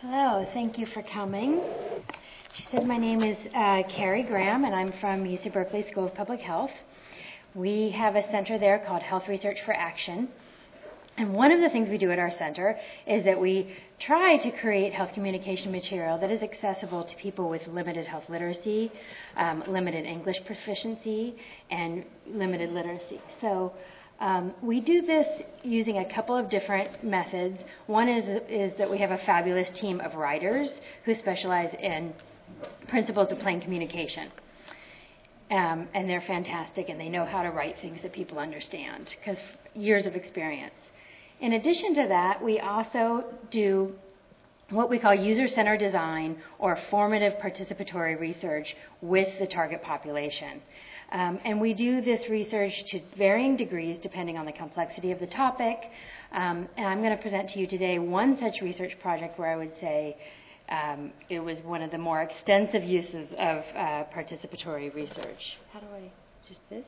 Hello, thank you for coming. She said my name is Carrie Graham, and I'm from UC Berkeley School of Public Health. We have a center there called Health Research for Action. And one of the things we do at our center is that we try to create health communication material that is accessible to people with limited health literacy, limited English proficiency, and limited literacy. So we do this using a couple of different methods. One is that we have a fabulous team of writers who specialize in principles of plain communication. And they're fantastic, and they know how to write things that people understand because years of experience. In addition to that, we also do what we call user-centered design or formative participatory research with the target population. And we do this research to varying degrees depending on the complexity of the topic. And I'm going to present to you today one such research project where I would say it was one of the more extensive uses of participatory research. How do I, just this?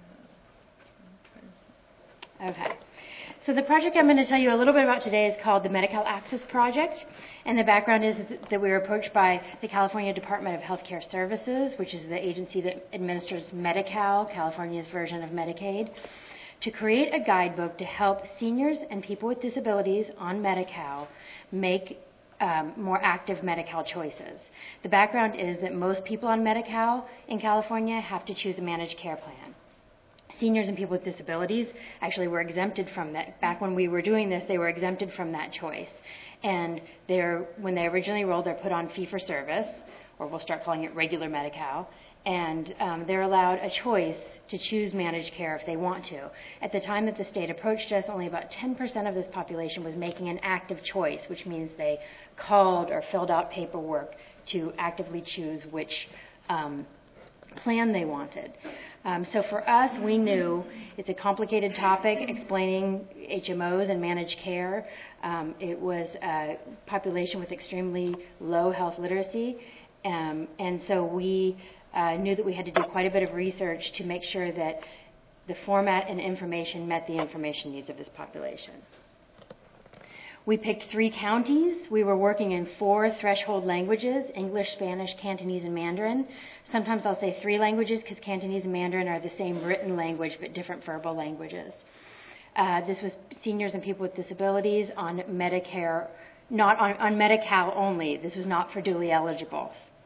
Okay. So the project I'm going to tell you a little bit about today is called the Medi-Cal Access Project. And the background is that we were approached by the California Department of Healthcare Services, which is the agency that administers Medi-Cal, California's version of Medicaid, to create a guidebook to help seniors and people with disabilities on Medi-Cal make more active Medi-Cal choices. The background is that most people on Medi-Cal in California have to choose a managed care plan. Seniors and people with disabilities actually were exempted from that. Back when we were doing this, they were exempted from that choice. And when they originally enrolled, they're put on fee-for-service, or we'll start calling it regular Medi-Cal, and they're allowed a choice to choose managed care if they want to. At the time that the state approached us, only about 10% of this population was making an active choice, which means they called or filled out paperwork to actively choose which plan they wanted. So for us, we knew it's a complicated topic explaining HMOs and managed care. It was a population with extremely low health literacy, and so we knew that we had to do quite a bit of research to make sure that the format and information met the information needs of this population. We picked 3 counties. We were working in 4 threshold languages: English, Spanish, Cantonese, and Mandarin. Sometimes I'll say 3 languages because Cantonese and Mandarin are the same written language but different verbal languages. This was seniors and people with disabilities on Medicare, not on Medi-Cal only. This was not for dually eligibles.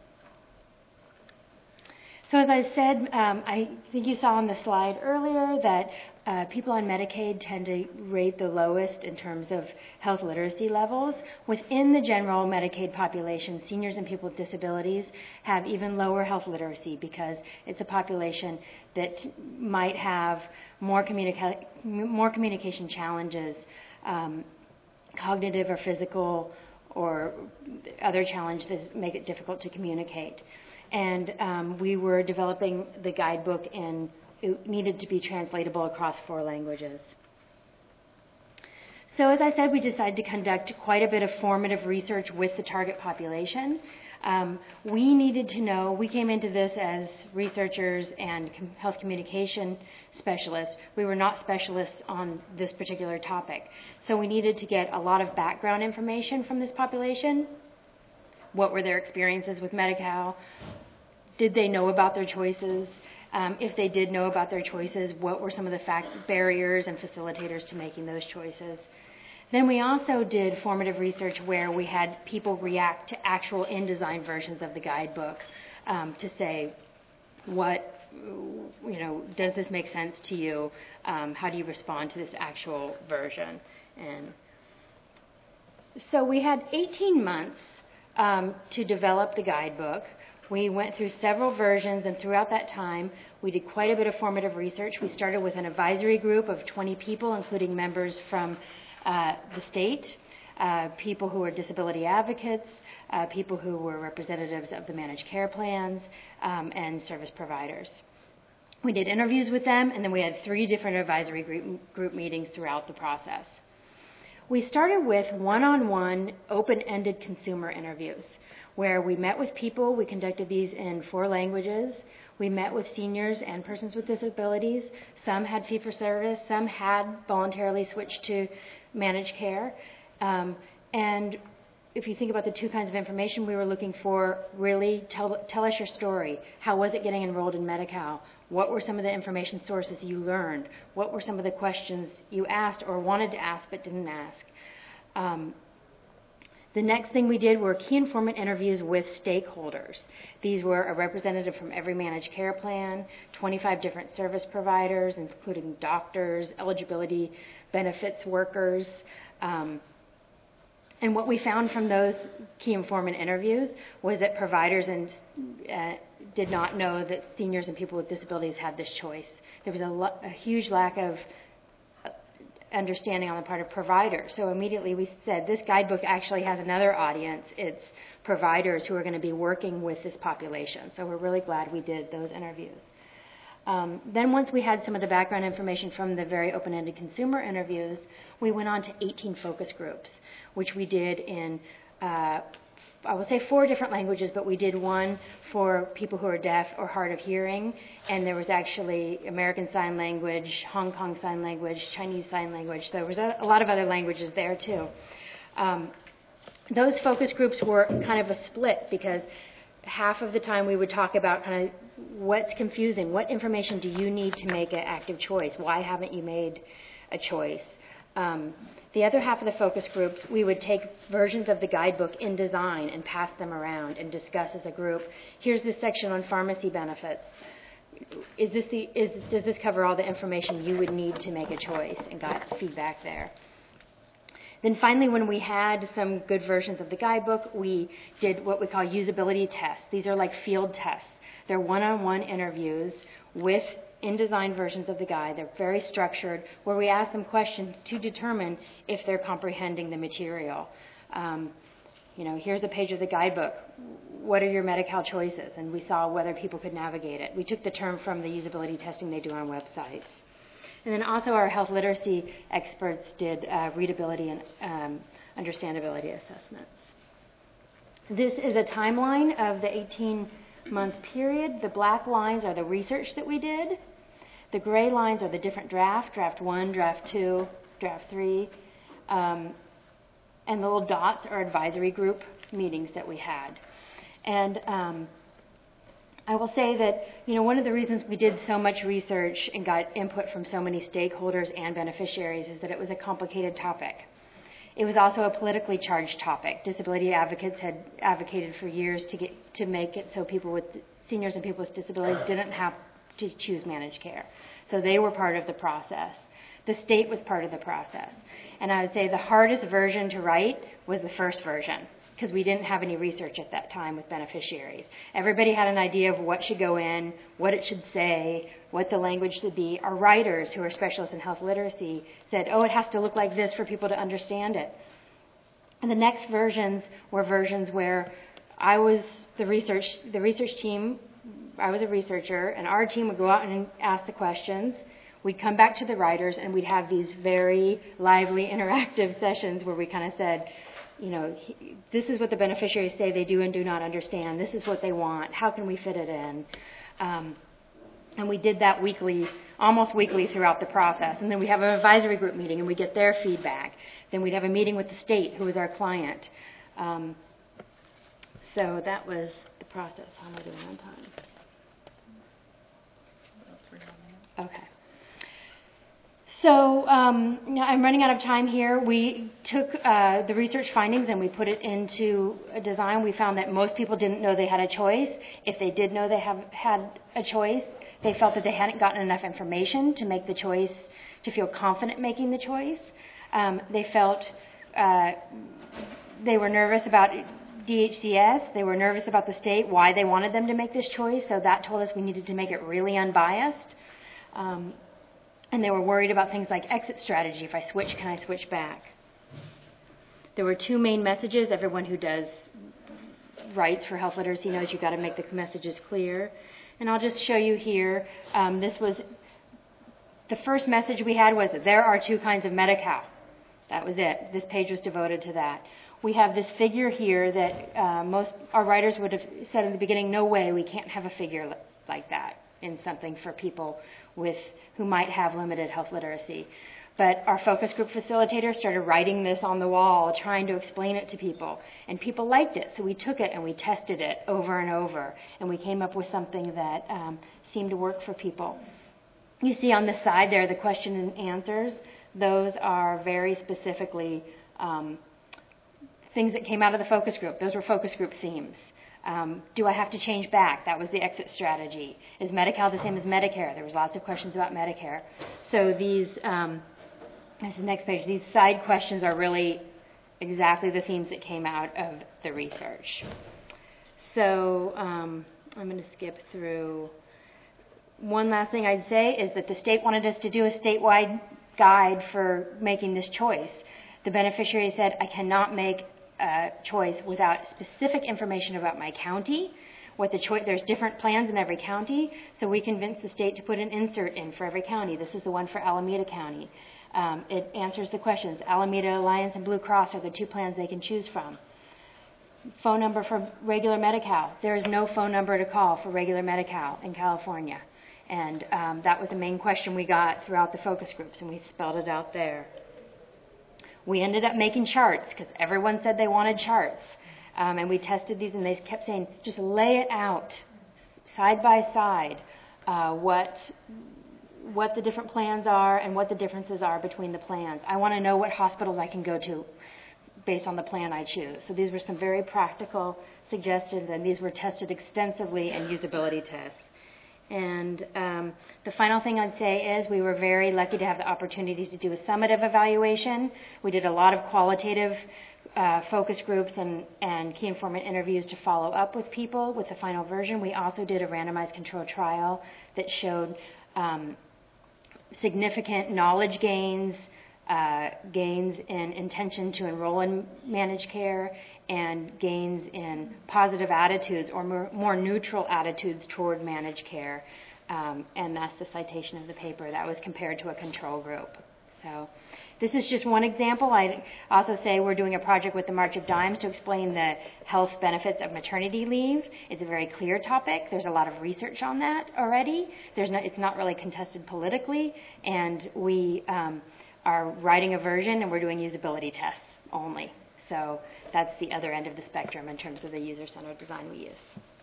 So as I said, I think you saw on the slide earlier that people on Medicaid tend to rate the lowest in terms of health literacy levels. Within the general Medicaid population, seniors and people with disabilities have even lower health literacy because it's a population that might have more communication challenges, cognitive or physical or other challenges that make it difficult to communicate. And we were developing the guidebook, and it needed to be translatable across 4 languages. So as I said, we decided to conduct quite a bit of formative research with the target population. We needed to know, we came into this as researchers and health communication specialists. We were not specialists on this particular topic. So we needed to get a lot of background information from this population. What were their experiences with Medi-Cal? Did they know about their choices? If they did know about their choices, what were some of the barriers and facilitators to making those choices? Then we also did formative research where we had people react to actual InDesign versions of the guidebook to say, does this make sense to you? How do you respond to this actual version? And so we had 18 months to develop the guidebook. We went through several versions, and throughout that time, we did quite a bit of formative research. We started with an advisory group of 20 people, including members from the state, people who were disability advocates, people who were representatives of the managed care plans, and service providers. We did interviews with them, and then we had 3 different advisory group meetings throughout the process. We started with one-on-one, open-ended consumer interviews, where we met with people. We conducted these in 4 languages. We met with seniors and persons with disabilities. Some had fee-for-service. Some had voluntarily switched to managed care. And if you think about the two kinds of information we were looking for, really tell us your story. How was it getting enrolled in Medi-Cal? What were some of the information sources you learned? What were some of the questions you asked or wanted to ask but didn't ask? The next thing we did were key informant interviews with stakeholders. These were a representative from every managed care plan, 25 different service providers, including doctors, eligibility benefits workers. And what we found from those key informant interviews was that providers did not know that seniors and people with disabilities had this choice. There was a huge lack of understanding on the part of providers. So immediately we said, this guidebook actually has another audience. It's providers who are going to be working with this population. So we're really glad we did those interviews. Then once we had some of the background information from the very open-ended consumer interviews, we went on to 18 focus groups, which we did in, I would say 4 different languages, but we did one for people who are deaf or hard of hearing, and there was actually American Sign Language, Hong Kong Sign Language, Chinese Sign Language. So there was a lot of other languages there too. Those focus groups were kind of a split because half of the time we would talk about kind of what's confusing, what information do you need to make an active choice, why haven't you made a choice. The other half of the focus groups, we would take versions of the guidebook in design and pass them around and discuss as a group. Here's this section on pharmacy benefits. Does this cover all the information you would need to make a choice? And got feedback there. Then finally, when we had some good versions of the guidebook, we did what we call usability tests. These are like field tests. They're one-on-one interviews with InDesign versions of the guide. They're very structured, where we ask them questions to determine if they're comprehending the material. Here's a page of the guidebook. What are your Medi-Cal choices? And we saw whether people could navigate it. We took the term from the usability testing they do on websites. And then also our health literacy experts did readability and understandability assessments. This is a timeline of the 18-month period. The black lines are the research that we did. The gray lines are the different draft 1, draft 2, draft 3. And the little dots are advisory group meetings that we had. And I will say that, one of the reasons we did so much research and got input from so many stakeholders and beneficiaries is that it was a complicated topic. It was also a politically charged topic. Disability advocates had advocated for years to make it so seniors and people with disabilities didn't have to choose managed care. So they were part of the process. The state was part of the process. And I would say the hardest version to write was the first version, because we didn't have any research at that time with beneficiaries. Everybody had an idea of what should go in, what it should say, what the language should be. Our writers, who are specialists in health literacy, said, it has to look like this for people to understand it. And the next versions were versions where I was the research team, I was a researcher, and our team would go out and ask the questions. We'd come back to the writers, and we'd have these very lively, interactive sessions where we kind of said, this is what the beneficiaries say they do and do not understand. This is what they want. How can we fit it in? And we did that weekly, almost weekly throughout the process. And then we have an advisory group meeting, and we get their feedback. Then we'd have a meeting with the state, who was our client. So that was the process. How am I doing on time? About 3 more minutes. Okay. So I'm running out of time here. We took the research findings and we put it into a design. We found that most people didn't know they had a choice. If they did know they had a choice, they felt that they hadn't gotten enough information to make the choice, to feel confident making the choice. They felt they were nervous about DHCS. They were nervous about the state, why they wanted them to make this choice. So that told us we needed to make it really unbiased. And they were worried about things like exit strategy. If I switch, can I switch back? There were 2 main messages. Everyone who does writes for health literacy knows you've got to make the messages clear. And I'll just show you here. This was the first message we had was that there are 2 kinds of Medi-Cal. That was it. This page was devoted to that. We have this figure here that most our writers would have said in the beginning, no way, we can't have a figure like that. in something for people who might have limited health literacy. But our focus group facilitator started writing this on the wall, trying to explain it to people. And people liked it, so we took it and we tested it over and over. And we came up with something that seemed to work for people. You see on the side there the question and answers. Those are very specifically things that came out of the focus group. Those were focus group themes. Do I have to change back? That was the exit strategy. Is Medi-Cal the same as Medicare? There was lots of questions about Medicare. So these... this is the next page. These side questions are really exactly the themes that came out of the research. So I'm going to skip through. One last thing I'd say is that the state wanted us to do a statewide guide for making this choice. The beneficiary said, I cannot make a choice without specific information about my county. There's different plans in every county, so we convinced the state to put an insert in for every county. This is the one for Alameda County. It answers the questions. Alameda Alliance and Blue Cross are the two plans they can choose from. Phone number for regular Medi-Cal. There is no phone number to call for regular Medi-Cal in California. And that was the main question we got throughout the focus groups, and we spelled it out there. We ended up making charts because everyone said they wanted charts. And we tested these, and they kept saying, just lay it out side by side, what the different plans are and what the differences are between the plans. I want to know what hospitals I can go to based on the plan I choose. So these were some very practical suggestions, and these were tested extensively in usability tests. And the final thing I'd say is we were very lucky to have the opportunity to do a summative evaluation. We did a lot of qualitative focus groups and key informant interviews to follow up with people with the final version. We also did a randomized controlled trial that showed significant knowledge gains, gains in intention to enroll in managed care, and gains in positive attitudes or more neutral attitudes toward managed care. And that's the citation of the paper. That was compared to a control group. So this is just one example. I'd also say we're doing a project with the March of Dimes to explain the health benefits of maternity leave. It's a very clear topic. There's a lot of research on that already. It's not really contested politically. And we are writing a version, and we're doing usability tests only. So that's the other end of the spectrum in terms of the user-centered design we use.